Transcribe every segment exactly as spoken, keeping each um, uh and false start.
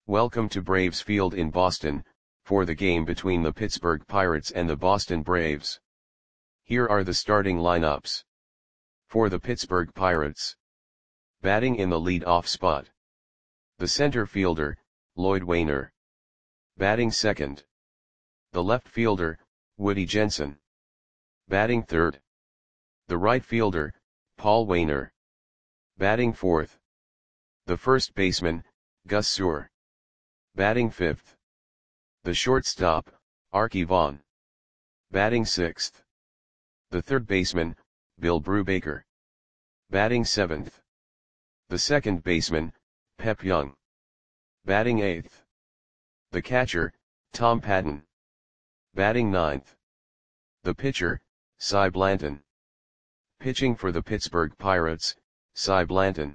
Welcome to Braves Field in Boston, for the game between the Pittsburgh Pirates and the Boston Braves. Here are the starting lineups. For the Pittsburgh Pirates. Batting in the lead-off spot. The center fielder, Lloyd Waner. Batting second. The left fielder, Woody Jensen. Batting third. The right fielder, Paul Waner. Batting fourth. The first baseman, Gus Suhr. Batting fifth. The shortstop, Arky Vaughan. Batting sixth. The third baseman, Bill Brubaker. Batting seventh. The second baseman, Pep Young. Batting eighth. The catcher, Tom Patton. Batting ninth. The pitcher, Cy Blanton. Pitching for the Pittsburgh Pirates, Cy Blanton.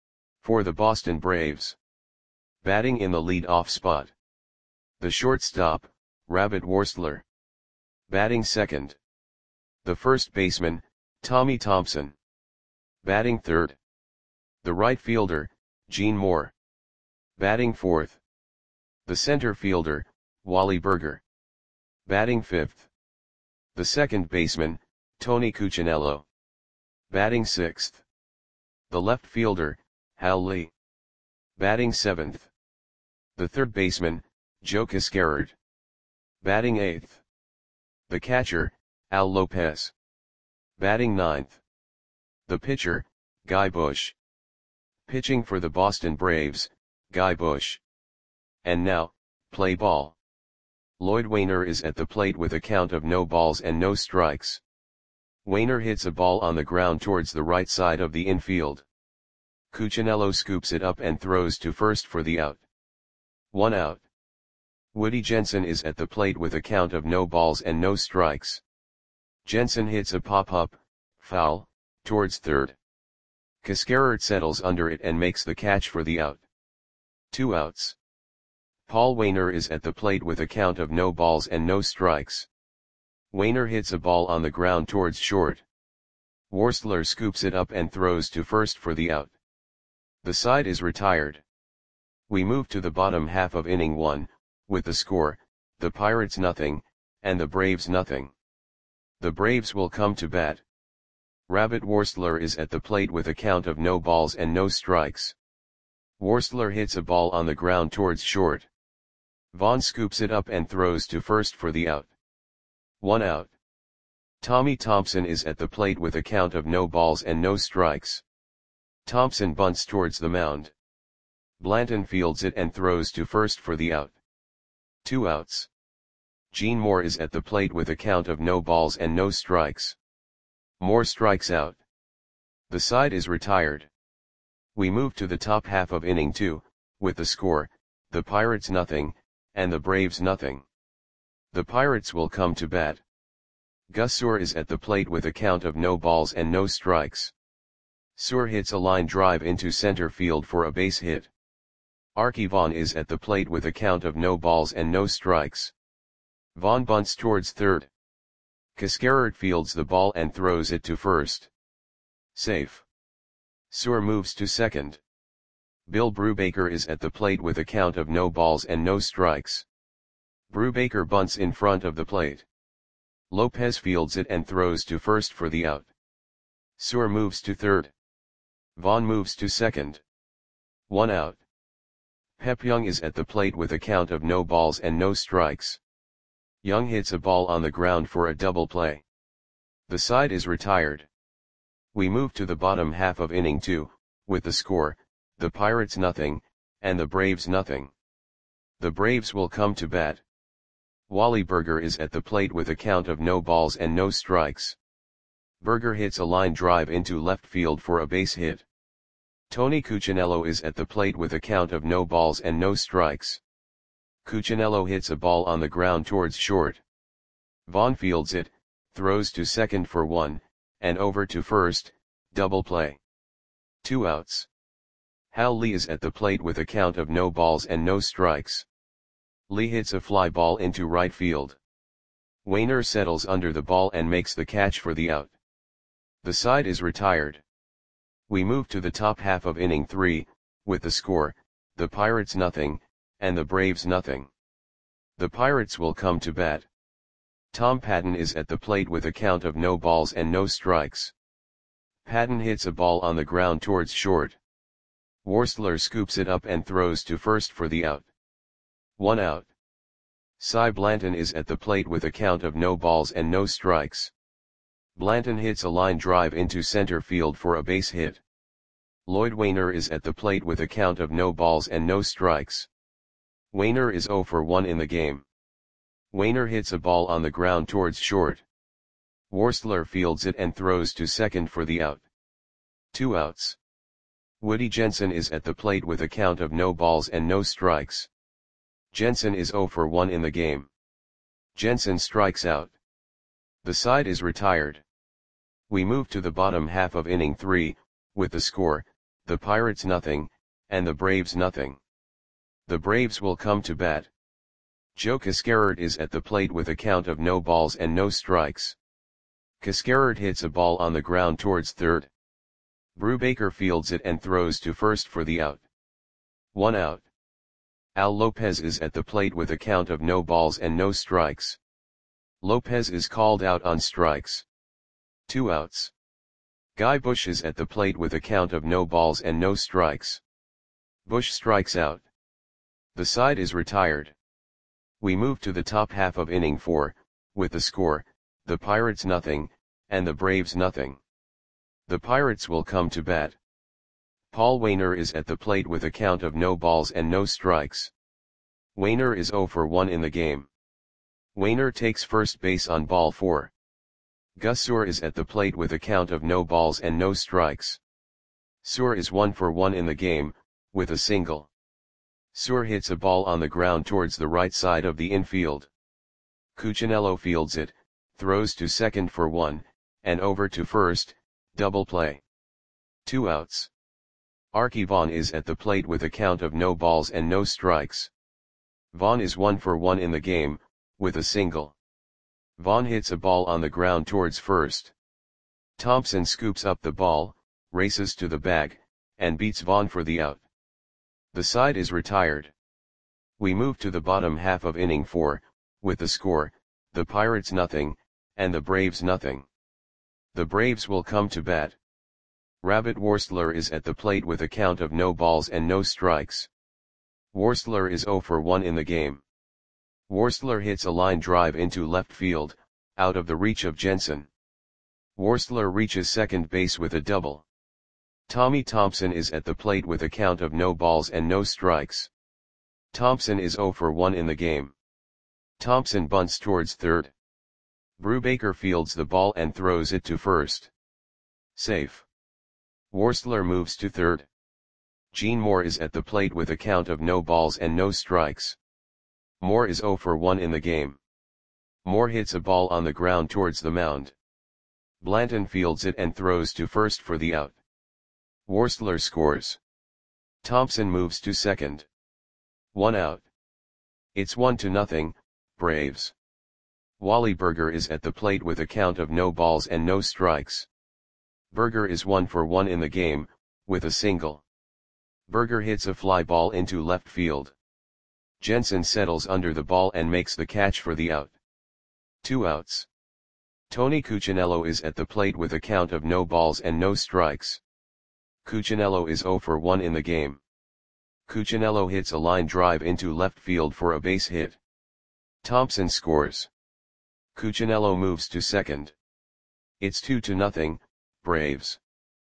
For the Boston Braves. Batting in the lead-off spot. The shortstop, Rabbit Worstler. Batting second. The first baseman, Tommy Thompson. Batting third. The right fielder, Gene Moore. Batting fourth. The center fielder, Wally Burger. Batting fifth. The second baseman, Tony Cuccinello. Batting sixth. The left fielder, Hal Lee. Batting seventh. The third baseman, Joe Cascarard. Batting eighth. The catcher, Al Lopez. Batting ninth. The pitcher, Guy Bush. Pitching for the Boston Braves, Guy Bush. And now, play ball. Lloyd Waner is at the plate with a count of no balls and no strikes. Waner hits a ball on the ground towards the right side of the infield. Cuccinello scoops it up and throws to first for the out. One out. Woody Jensen is at the plate with a count of no balls and no strikes. Jensen hits a pop-up, foul, towards third. Cascarard settles under it and makes the catch for the out. Two outs. Paul Waner is at the plate with a count of no balls and no strikes. Waner hits a ball on the ground towards short. Worstler scoops it up and throws to first for the out. The side is retired. We move to the bottom half of inning one, with the score, the Pirates nothing, and the Braves nothing. The Braves will come to bat. Rabbit Worstler is at the plate with a count of no balls and no strikes. Worstler hits a ball on the ground towards short. Vaughan scoops it up and throws to first for the out. One out. Tommy Thompson is at the plate with a count of no balls and no strikes. Thompson bunts towards the mound. Blanton fields it and throws to first for the out. Two outs. Gene Moore is at the plate with a count of no balls and no strikes. Moore strikes out. The side is retired. We move to the top half of inning two, with the score, the Pirates nothing, and the Braves nothing. The Pirates will come to bat. Gus Suhr is at the plate with a count of no balls and no strikes. Suhr hits a line drive into center field for a base hit. Arky Vaughan is at the plate with a count of no balls and no strikes. Vaughan bunts towards third. Cascarard fields the ball and throws it to first. Safe. Suhr moves to second. Bill Brubaker is at the plate with a count of no balls and no strikes. Brubaker bunts in front of the plate. Lopez fields it and throws to first for the out. Suhr moves to third. Vaughan moves to second. One out. Pep Young is at the plate with a count of no balls and no strikes. Young hits a ball on the ground for a double play. The side is retired. We move to the bottom half of inning two, with the score, the Pirates nothing, and the Braves nothing. The Braves will come to bat. Wally Burger is at the plate with a count of no balls and no strikes. Burger hits a line drive into left field for a base hit. Tony Cuccinello is at the plate with a count of no balls and no strikes. Cuccinello hits a ball on the ground towards short. Vaughan fields it, throws to second for one, and over to first, double play. Two outs. Hal Lee is at the plate with a count of no balls and no strikes. Lee hits a fly ball into right field. Waner settles under the ball and makes the catch for the out. The side is retired. We move to the top half of inning three, with the score, the Pirates nothing, and the Braves nothing. The Pirates will come to bat. Tom Patton is at the plate with a count of no balls and no strikes. Patton hits a ball on the ground towards short. Worsler scoops it up and throws to first for the out. One out. Cy Blanton is at the plate with a count of no balls and no strikes. Blanton hits a line drive into center field for a base hit. Lloyd Wainer is at the plate with a count of no balls and no strikes. Wainer is zero for one in the game. Wainer hits a ball on the ground towards short. Worsler fields it and throws to second for the out. Two outs. Woody Jensen is at the plate with a count of no balls and no strikes. Jensen is zero for one in the game. Jensen strikes out. The side is retired. We move to the bottom half of inning three, with the score, the Pirates nothing, and the Braves nothing. The Braves will come to bat. Joe Cascarard is at the plate with a count of no balls and no strikes. Cascarard hits a ball on the ground towards third. Brubaker fields it and throws to first for the out. One out. Al Lopez is at the plate with a count of no balls and no strikes. Lopez is called out on strikes. Two outs. Guy Bush is at the plate with a count of no balls and no strikes. Bush strikes out. The side is retired. We move to the top half of inning four, with the score, the Pirates nothing, and the Braves nothing. The Pirates will come to bat. Paul Wainer is at the plate with a count of no balls and no strikes. Wainer is zero for one in the game. Wainer takes first base on ball four. Gus Suhr is at the plate with a count of no balls and no strikes. Suhr is one for one in the game, with a single. Suhr hits a ball on the ground towards the right side of the infield. Cuccinello fields it, throws to second for one, and over to first, double play. Two outs. Arky Vaughan is at the plate with a count of no balls and no strikes. Vaughan is one for one in the game, with a single. Vaughan hits a ball on the ground towards first. Thompson scoops up the ball, races to the bag, and beats Vaughan for the out. The side is retired. We move to the bottom half of inning four, with the score, the Pirates nothing, and the Braves nothing. The Braves will come to bat. Rabbit Worsler is at the plate with a count of no balls and no strikes. Worsler is zero for one in the game. Worsler hits a line drive into left field, out of the reach of Jensen. Worsler reaches second base with a double. Tommy Thompson is at the plate with a count of no balls and no strikes. Thompson is zero for one in the game. Thompson bunts towards third. Brubaker fields the ball and throws it to first. Safe. Worsler moves to third. Gene Moore is at the plate with a count of no balls and no strikes. Moore is zero for one in the game. Moore hits a ball on the ground towards the mound. Blanton fields it and throws to first for the out. Worsler scores. Thompson moves to second. One out. It's one to nothing, Braves. Wally Burger is at the plate with a count of no balls and no strikes. Burger is one for one in the game, with a single. Burger hits a fly ball into left field. Jensen settles under the ball and makes the catch for the out. Two outs. Tony Cuccinello is at the plate with a count of no balls and no strikes. Cuccinello is zero for one in the game. Cuccinello hits a line drive into left field for a base hit. Thompson scores. Cuccinello moves to second. It's two to nothing, Braves.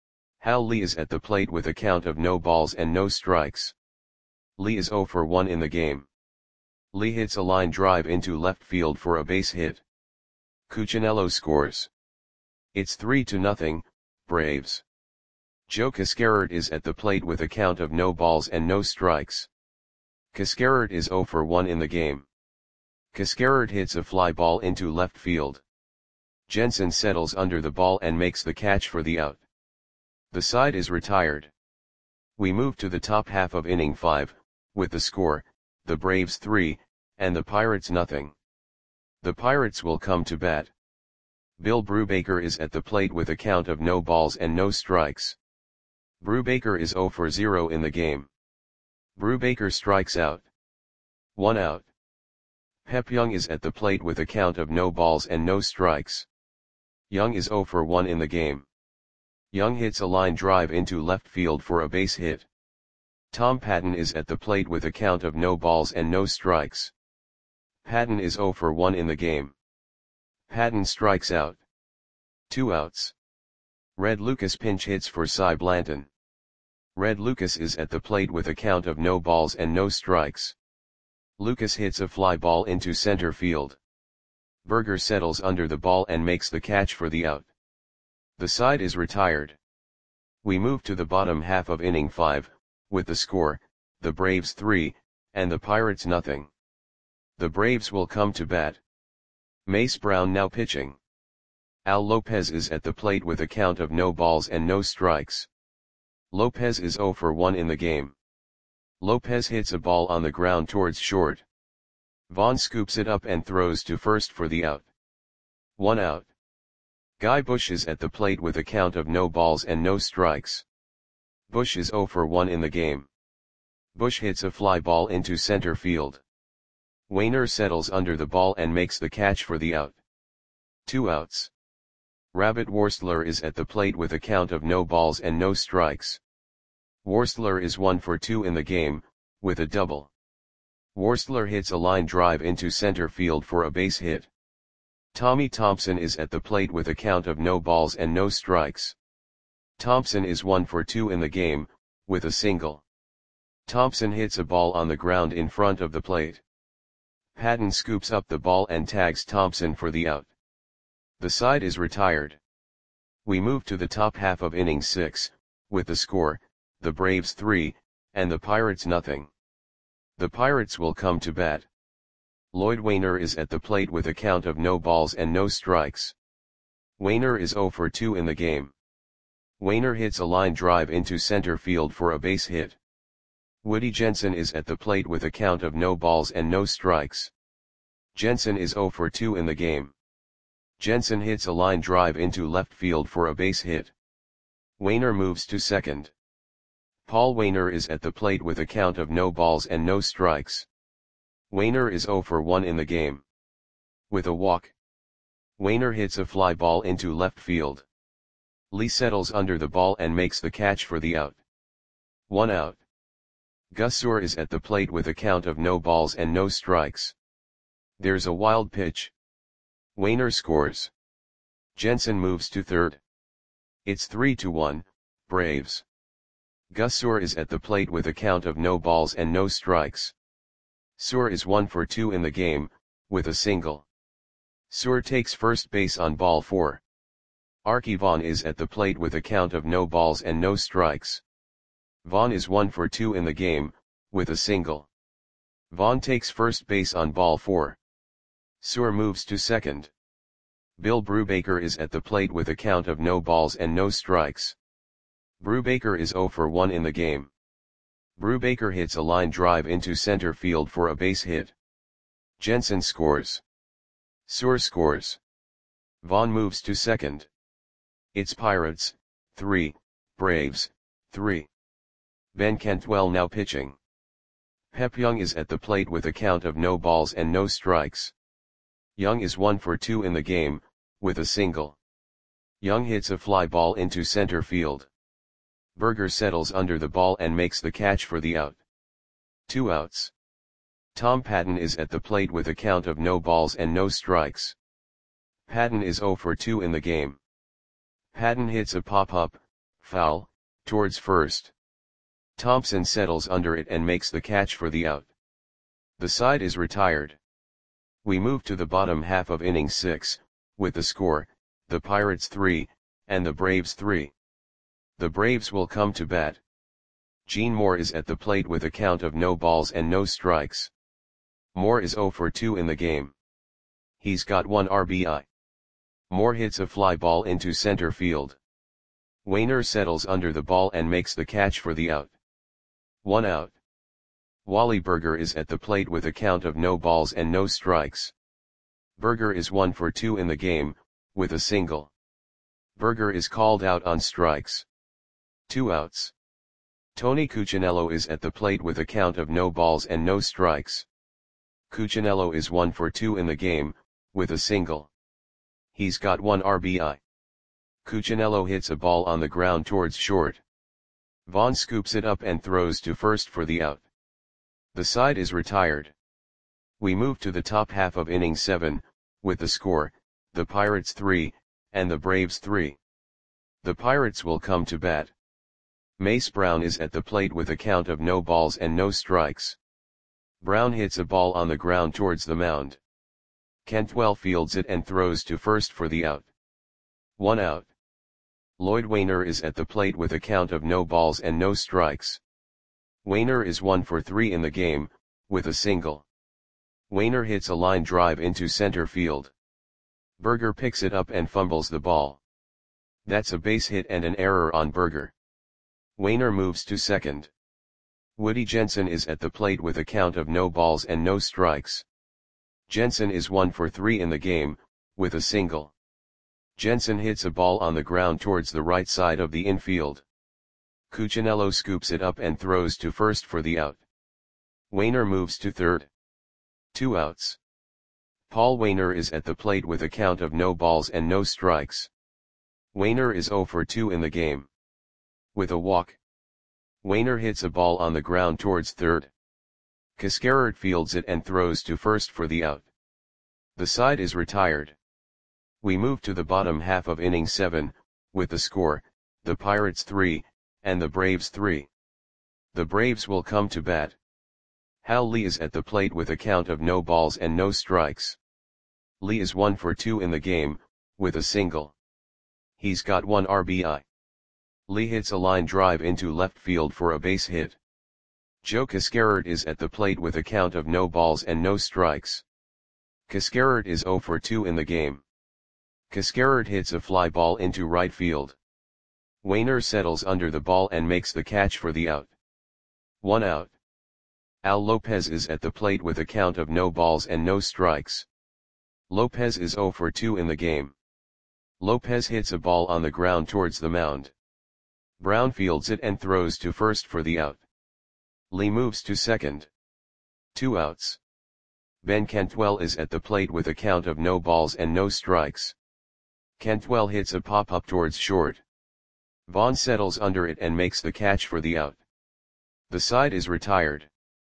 Hal Lee is at the plate with a count of no balls and no strikes. Lee is zero for one in the game. Lee hits a line drive into left field for a base hit. Cuccinello scores. It's three to nothing, Braves. Joe Cascarard is at the plate with a count of no balls and no strikes. Cascarard is zero for one in the game. Cascarard hits a fly ball into left field. Jensen settles under the ball and makes the catch for the out. The side is retired. We move to the top half of inning five, with the score, the Braves three, and the Pirates nothing. The Pirates will come to bat. Bill Brubaker is at the plate with a count of no balls and no strikes. Brubaker is zero for zero in the game. Brubaker strikes out. One out. Pep Young is at the plate with a count of no balls and no strikes. Young is zero for one in the game. Young hits a line drive into left field for a base hit. Tom Patton is at the plate with a count of no balls and no strikes. Patton is zero for one in the game. Patton strikes out. Two outs. Red Lucas pinch hits for Cy Blanton. Red Lucas is at the plate with a count of no balls and no strikes. Lucas hits a fly ball into center field. Berger settles under the ball and makes the catch for the out. The side is retired. We move to the bottom half of inning five, with the score, the Braves three, and the Pirates nothing. The Braves will come to bat. Mace Brown now pitching. Al Lopez is at the plate with a count of no balls and no strikes. Lopez is zero for one in the game. Lopez hits a ball on the ground towards short. Vaughn scoops it up and throws to first for the out. One out. Guy Bush is at the plate with a count of no balls and no strikes. Bush is zero for one in the game. Bush hits a fly ball into center field. Wainer settles under the ball and makes the catch for the out. Two outs. Rabbit Worstler is at the plate with a count of no balls and no strikes. Worstler is one for two in the game, with a double. Worstler hits a line drive into center field for a base hit. Tommy Thompson is at the plate with a count of no balls and no strikes. Thompson is one for two in the game, with a single. Thompson hits a ball on the ground in front of the plate. Patton scoops up the ball and tags Thompson for the out. The side is retired. We move to the top half of inning six, with the score, the Braves three, and the Pirates nothing. The Pirates will come to bat. Lloyd Wainer is at the plate with a count of no balls and no strikes. Wainer is zero for two in the game. Wainer hits a line drive into center field for a base hit. Woody Jensen is at the plate with a count of no balls and no strikes. Jensen is zero for two in the game. Jensen hits a line drive into left field for a base hit. Wainer moves to second. Paul Wainer is at the plate with a count of no balls and no strikes. Wainer is zero for one in the game. With a walk. Wainer hits a fly ball into left field. Lee settles under the ball and makes the catch for the out. One out. Gus Suhr is at the plate with a count of no balls and no strikes. There's a wild pitch. Wainer scores. Jensen moves to third. It's three to one, Braves. Gus Suhr is at the plate with a count of no balls and no strikes. Suhr is one for two in the game, with a single. Suhr takes first base on ball four. Arky Vaughan is at the plate with a count of no balls and no strikes. Vaughan is one for two in the game, with a single. Vaughan takes first base on ball four. Suhr moves to second. Bill Brubaker is at the plate with a count of no balls and no strikes. Brubaker is zero for one in the game. Brubaker hits a line drive into center field for a base hit. Jensen scores. Suhr scores. Vaughan moves to second. It's Pirates, three, Braves, three. Ben Cantwell now pitching. Pep Young is at the plate with a count of no balls and no strikes. Young is one for two in the game, with a single. Young hits a fly ball into center field. Berger settles under the ball and makes the catch for the out. Two outs. Tom Patton is at the plate with a count of no balls and no strikes. Patton is zero for two in the game. Patton hits a pop-up, foul, towards first. Thompson settles under it and makes the catch for the out. The side is retired. We move to the bottom half of inning six, with the score, the Pirates three, and the Braves three. The Braves will come to bat. Gene Moore is at the plate with a count of no balls and no strikes. Moore is zero for two in the game. He's got one R B I. Moore hits a fly ball into center field. Wainer settles under the ball and makes the catch for the out. One out. Wally Berger is at the plate with a count of no balls and no strikes. Berger is one for two in the game, with a single. Berger is called out on strikes. Two outs. Tony Cuccinello is at the plate with a count of no balls and no strikes. Cuccinello is one for two in the game, with a single. He's got one R B I. Cuccinello hits a ball on the ground towards short. Vaughn scoops it up and throws to first for the out. The side is retired. We move to the top half of inning seven, with the score, the Pirates three, and the Braves three. The Pirates will come to bat. Mace Brown is at the plate with a count of no balls and no strikes. Brown hits a ball on the ground towards the mound. Cantwell fields it and throws to first for the out. One out. Lloyd Wainer is at the plate with a count of no balls and no strikes. Wainer is one for three in the game, with a single. Wainer hits a line drive into center field. Berger picks it up and fumbles the ball. That's a base hit and an error on Berger. Wainer moves to second. Woody Jensen is at the plate with a count of no balls and no strikes. Jensen is one for three in the game, with a single. Jensen hits a ball on the ground towards the right side of the infield. Cuccinello scoops it up and throws to first for the out. Wainer moves to third. Two outs. Paul Wainer is at the plate with a count of no balls and no strikes. Wainer is zero for two in the game. With a walk. Wainer hits a ball on the ground towards third. Cascarard fields it and throws to first for the out. The side is retired. We move to the bottom half of inning seven, with the score, the Pirates three, and the Braves three. The Braves will come to bat. Hal Lee is at the plate with a count of no balls and no strikes. Lee is one for two in the game, with a single. He's got one R B I. Lee hits a line drive into left field for a base hit. Joe Cascarard is at the plate with a count of no balls and no strikes. Cascarard is zero for two in the game. Cascarard hits a fly ball into right field. Wainer settles under the ball and makes the catch for the out. One out. Al Lopez is at the plate with a count of no balls and no strikes. Lopez is zero for two in the game. Lopez hits a ball on the ground towards the mound. Brown fields it and throws to first for the out. Lee moves to second. Two outs. Ben Cantwell is at the plate with a count of no balls and no strikes. Cantwell hits a pop-up towards short. Vaughn settles under it and makes the catch for the out. The side is retired.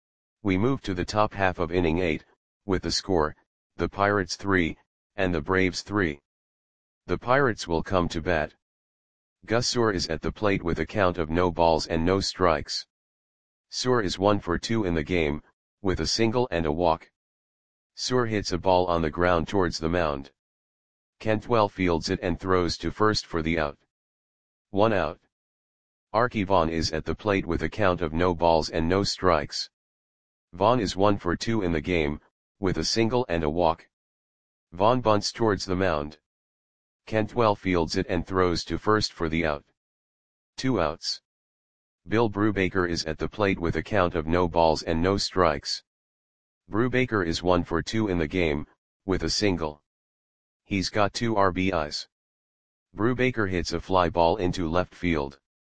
We move to the top half of inning eight, with the score, the Pirates three, and the Braves three. The Pirates will come to bat. Gus Soar is at the plate with a count of no balls and no strikes. Soar is one for two in the game, with a single and a walk. Soar hits a ball on the ground towards the mound. Cantwell fields it and throws to first for the out. One out. Archie Vaughn is at the plate with a count of no balls and no strikes. Vaughn is one for two in the game, with a single and a walk. Vaughn bunts towards the mound. Cantwell fields it and throws to first for the out. Two outs. Bill Brubaker is at the plate with a count of no balls and no strikes. Brubaker is one for two in the game, with a single. He's got two R B Is. Brubaker hits a fly ball into left field.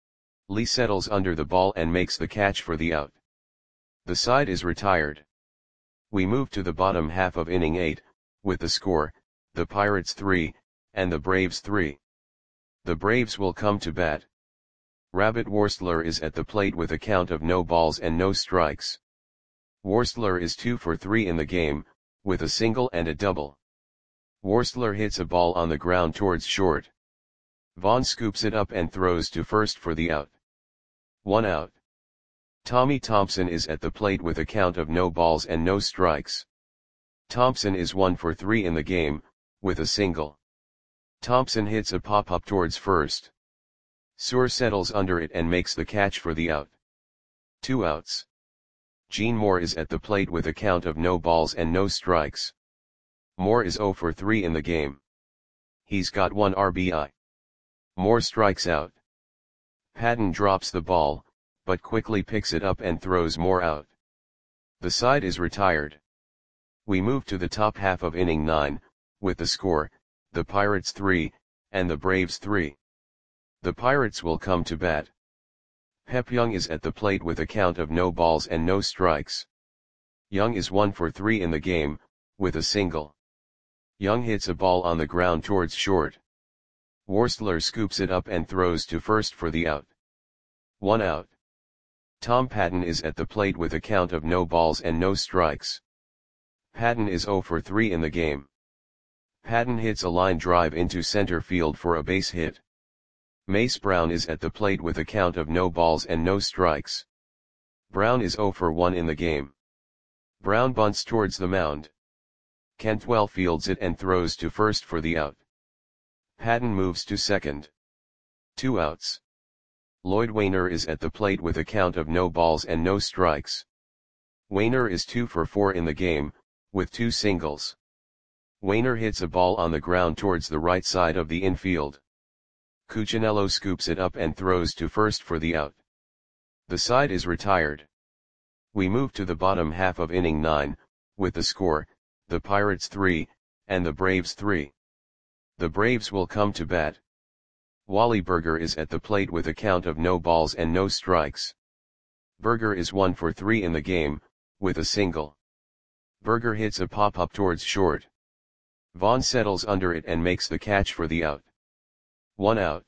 Lee settles under the ball and makes the catch for the out. The side is retired. We move to the bottom half of inning eight, with the score, the Pirates three, and the Braves three. The Braves will come to bat. Rabbit Worstler is at the plate with a count of no balls and no strikes. Worstler is two for three in the game, with a single and a double. Worstler hits a ball on the ground towards short. Vaughn scoops it up and throws to first for the out. One out. Tommy Thompson is at the plate with a count of no balls and no strikes. Thompson is one for three in the game, with a single. Thompson hits a pop-up towards first. Soar settles under it and makes the catch for the out. Two outs. Gene Moore is at the plate with a count of no balls and no strikes. Moore is zero for three in the game. He's got one R B I. Moore strikes out. Patton drops the ball, but quickly picks it up and throws Moore out. The side is retired. We move to the top half of inning nine, with the score, the Pirates three, and the Braves three. The Pirates will come to bat. Pep Young is at the plate with a count of no balls and no strikes. Young is one for three in the game, with a single. Young hits a ball on the ground towards short. Worstler scoops it up and throws to first for the out. One out. Tom Patton is at the plate with a count of no balls and no strikes. Patton is zero for three in the game. Patton hits a line drive into center field for a base hit. Mace Brown is at the plate with a count of no balls and no strikes. Brown is zero for one in the game. Brown bunts towards the mound. Cantwell fields it and throws to first for the out. Patton moves to second. Two outs. Lloyd Wainer is at the plate with a count of no balls and no strikes. Wainer is two for four in the game, with two singles. Wainer hits a ball on the ground towards the right side of the infield. Cuccinello scoops it up and throws to first for the out. The side is retired. We move to the bottom half of inning nine, with the score, the Pirates three, and the Braves three. The Braves will come to bat. Wally Burger is at the plate with a count of no balls and no strikes. Burger is one for three in the game, with a single. Burger hits a pop-up towards short. Vaughn settles under it and makes the catch for the out. One out.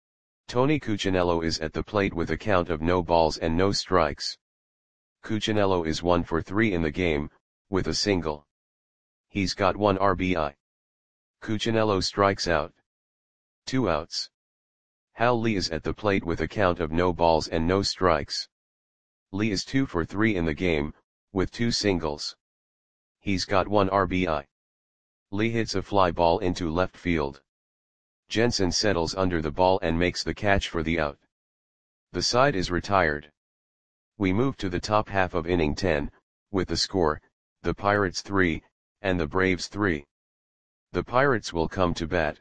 Tony Cuccinello is at the plate with a count of no balls and no strikes. Cuccinello is one for three in the game, with a single. He's got one R B I. Cuccinello strikes out. Two outs. Hal Lee is at the plate with a count of no balls and no strikes. Lee is two for three in the game, with two singles. He's got one R B I. Lee hits a fly ball into left field. Jensen settles under the ball and makes the catch for the out. The side is retired. We move to the top half of inning ten, with the score, the Pirates three, and the Braves three. The Pirates will come to bat.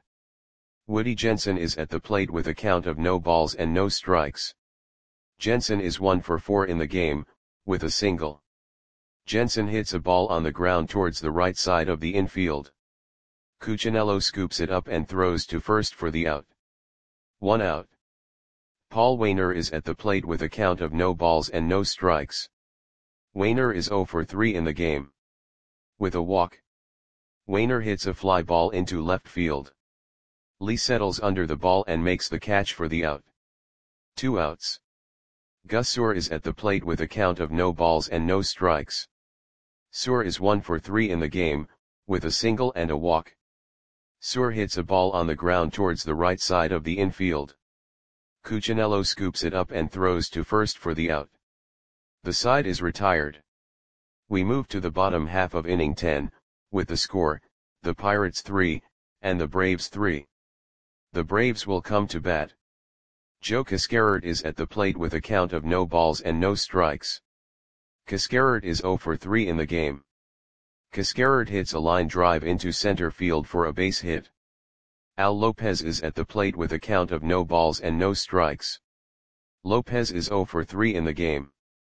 Woody Jensen is at the plate with a count of no balls and no strikes. Jensen is one for four in the game, with a single. Jensen hits a ball on the ground towards the right side of the infield. Cuccinello scoops it up and throws to first for the out. One out. Paul Wainer is at the plate with a count of no balls and no strikes. Wainer is zero for three in the game. With a walk. Wainer hits a fly ball into left field. Lee settles under the ball and makes the catch for the out. Two outs. Gus Suhr is at the plate with a count of no balls and no strikes. Suhr is one for three in the game, with a single and a walk. Suhr hits a ball on the ground towards the right side of the infield. Cuccinello scoops it up and throws to first for the out. The side is retired. We move to the bottom half of inning ten, with the score, the Pirates three, and the Braves three. The Braves will come to bat. Joe Cascarert is at the plate with a count of no balls and no strikes. Cascarert is zero for three in the game. Cascarert hits a line drive into center field for a base hit. Al Lopez is at the plate with a count of no balls and no strikes. Lopez is zero for three in the game.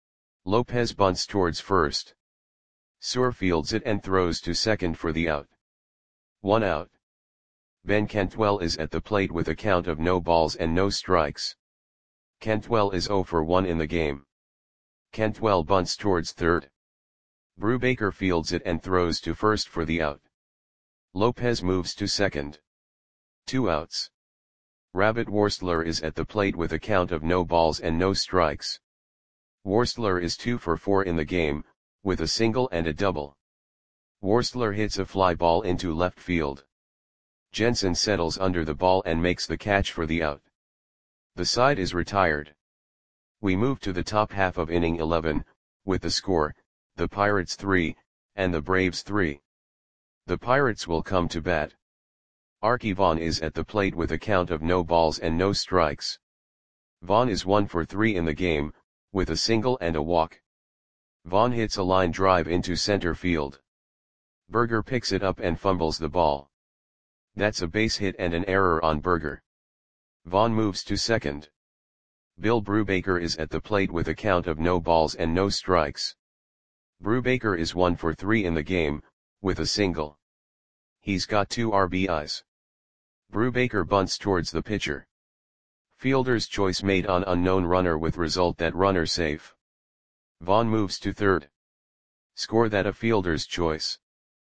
Lopez bunts towards first. Suhr fields it and throws to second for the out. One out. Ben Cantwell is at the plate with a count of no balls and no strikes. Cantwell is zero for one in the game. Cantwell bunts towards third. Brubaker fields it and throws to first for the out. Lopez moves to second. Two outs. Rabbit Worstler is at the plate with a count of no balls and no strikes. Worstler is two for four in the game, with a single and a double. Worstler hits a fly ball into left field. Jensen settles under the ball and makes the catch for the out. The side is retired. We move to the top half of inning eleven, with the score, the Pirates three, and the Braves three. The Pirates will come to bat. Arky Vaughan is at the plate with a count of no balls and no strikes. Vaughan is one for three in the game, with a single and a walk. Vaughan hits a line drive into center field. Burger picks it up and fumbles the ball. That's a base hit and an error on Burger. Vaughan moves to second. Bill Brubaker is at the plate with a count of no balls and no strikes. Brubaker is one for three in the game, with a single. He's got two R B Is. Brubaker bunts towards the pitcher. Fielder's choice made on unknown runner with result that runner safe. Vaughan moves to third. Score that a fielder's choice.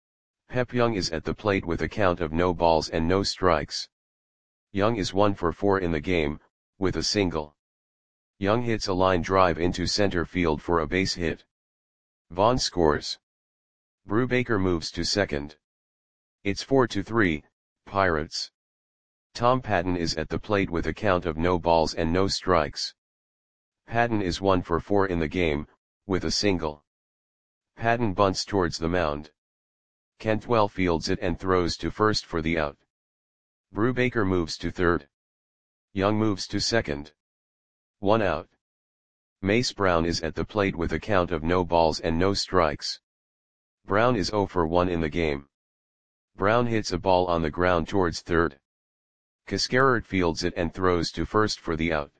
Pep Young is at the plate with a count of no balls and no strikes. Young is one for four in the game, with a single. Young hits a line drive into center field for a base hit. Vaughn scores. Brubaker moves to second. It's four to three, Pirates. Tom Patton is at the plate with a count of no balls and no strikes. Patton is one for four in the game, with a single. Patton bunts towards the mound. Cantwell fields it and throws to first for the out. Brubaker moves to third. Young moves to second. One out. Mace Brown is at the plate with a count of no balls and no strikes. Brown is zero for one in the game. Brown hits a ball on the ground towards third. Cascarert fields it and throws to first for the out.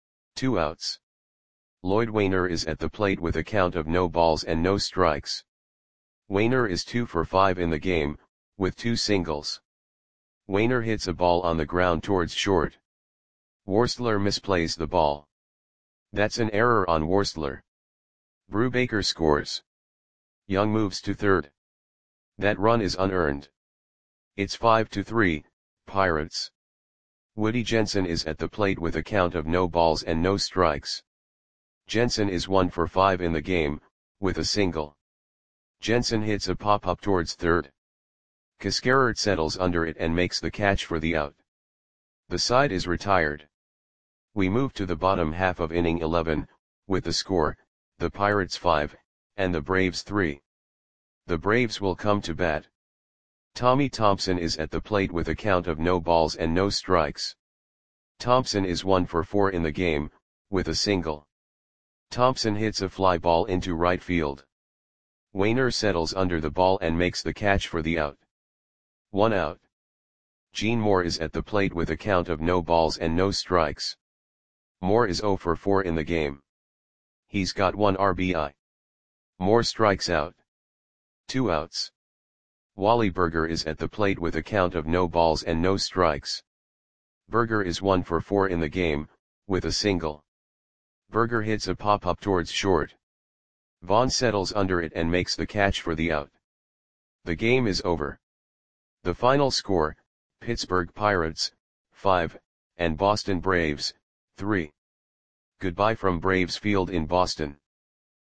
Two outs. Lloyd Wainer is at the plate with a count of no balls and no strikes. Wainer is two for five in the game, with two singles. Wainer hits a ball on the ground towards short. Worsler misplays the ball. That's an error on Worsler. Brubaker scores. Young moves to third. That run is unearned. It's five to three, Pirates. Woody Jensen is at the plate with a count of no balls and no strikes. Jensen is one for five in the game, with a single. Jensen hits a pop-up towards third. Cascarert settles under it and makes the catch for the out. The side is retired. We move to the bottom half of inning eleven, with the score, the Pirates five, and the Braves three. The Braves will come to bat. Tommy Thompson is at the plate with a count of no balls and no strikes. Thompson is one for four in the game, with a single. Thompson hits a fly ball into right field. Wainer settles under the ball and makes the catch for the out. One out. Gene Moore is at the plate with a count of no balls and no strikes. Moore is zero for four in the game. He's got one R B I. Moore strikes out. Two outs. Wally Berger is at the plate with a count of no balls and no strikes. Berger is one for four in the game, with a single. Berger hits a pop-up towards short. Vaughn settles under it and makes the catch for the out. The game is over. The final score, Pittsburgh Pirates, five, and Boston Braves, three. Goodbye from Braves Field in Boston.